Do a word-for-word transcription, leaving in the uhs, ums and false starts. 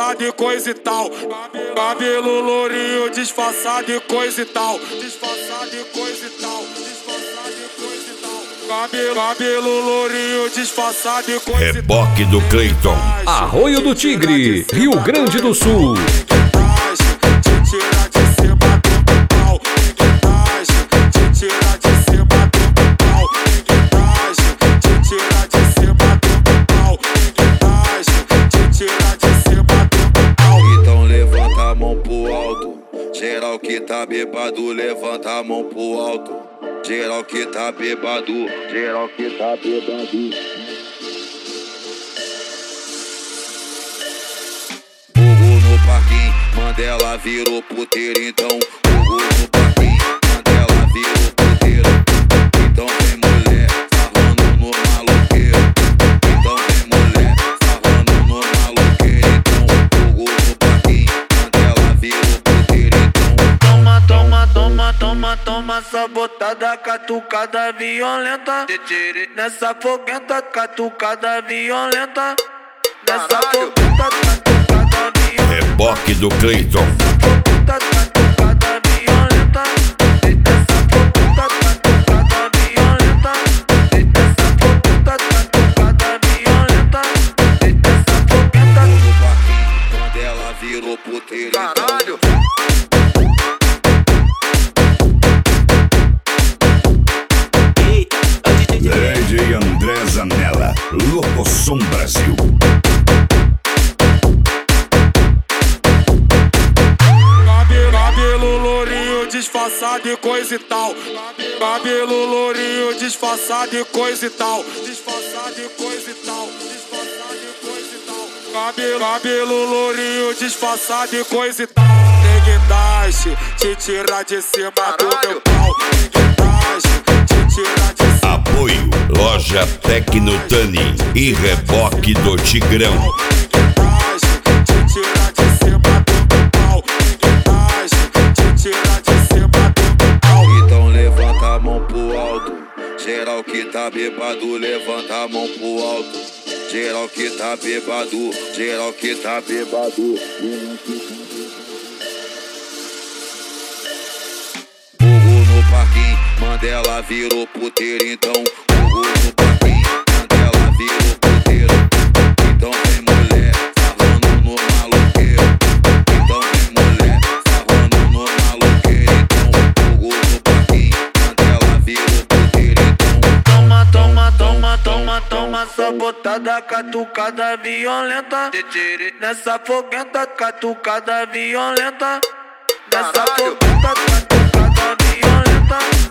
disfarçado e coisa e tal. Cabelo lourinho disfarçado e coisa e tal. Disfarçado e coisa e tal. Disfarçado e coisa e tal. Cabelo, cabelo lourinho disfarçado e coisa e tal. Reboque do Cleiton. Arroio do Tigre, Rio Grande do Sul. Geral que tá bêbado, levanta a mão pro alto. Geral que tá bêbado, geral que tá bêbado. Fogo no parquinho, Mandela virou puteiro, então. Fogo no parquinho, Mandela virou puteiro. Então vem mulher, sarrando no maloqueiro. Então vem mulher, sarrando no maloqueiro. Então fogo no parquinho, Mandela virou puteiro. Toma, toma, toma, toma, toma essa botada, catucada violenta. Nessa foguenta, catucada violenta. Nessa foguenta, catucada violenta. Reboque do Cleiton. Nessa foguenta, catucada violenta. Nessa foguenta, catucada violenta. Nessa foguenta, catucada violenta. Nessa foguenta. No parquinho, quando ela virou puteiro. Caralho! D J André Zanella, Locoção Brasil. Cabelo, cabelo lourinho disfarçado e coisa e tal. Cabelo lourinho disfarçado e coisa e tal. Disfarçado e coisa e tal. Disfarçado e coisa e tal. Cabelo, cabelo lourinho disfarçado e coisa e tal. Neguindaste, te tirar de cima do meu pau. Neguindaste, te tirar de cima. Apoio Loja Tecnotani e Reboque do Tigrão. Então levanta a mão pro alto. Geral que tá bêbado, levanta a mão pro alto. Geral que tá bêbado, geral que tá bêbado. Fogo no parquinho, Mandela virou puteiro, então. Fogo no parquinho, Mandela virou puteiro. Então vem mulher, sarrando no maloqueiro. Então vem mulher, sarrando no maloqueiro. Então fogo no parquinho, Mandela virou puteiro, então. Toma, toma, toma, toma, toma essa botada, catucada violenta. Nessa foguenta, catucada violenta. Nessa foguenta, catucada violenta.